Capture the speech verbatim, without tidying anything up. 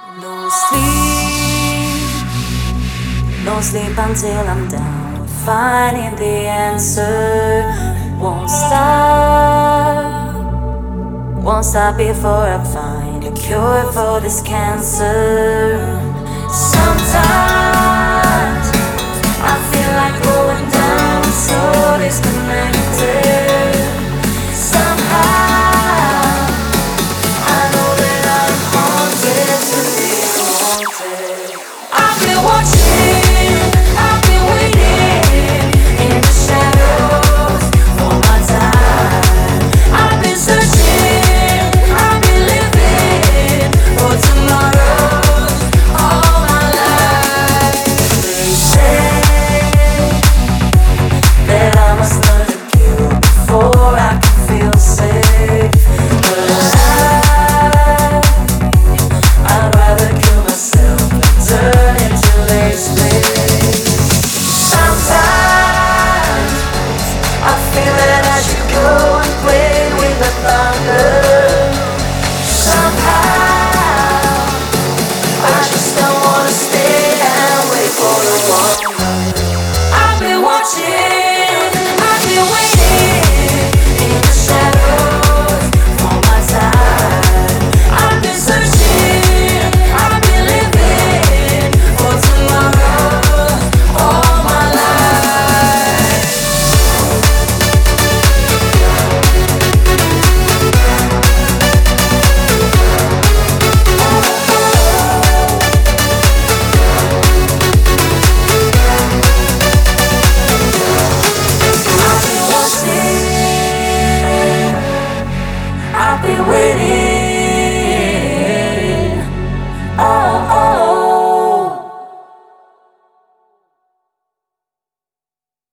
No sleep, no sleep until I'm down with finding the answer. Won't stop, won't stop before I find a cure for this cancer.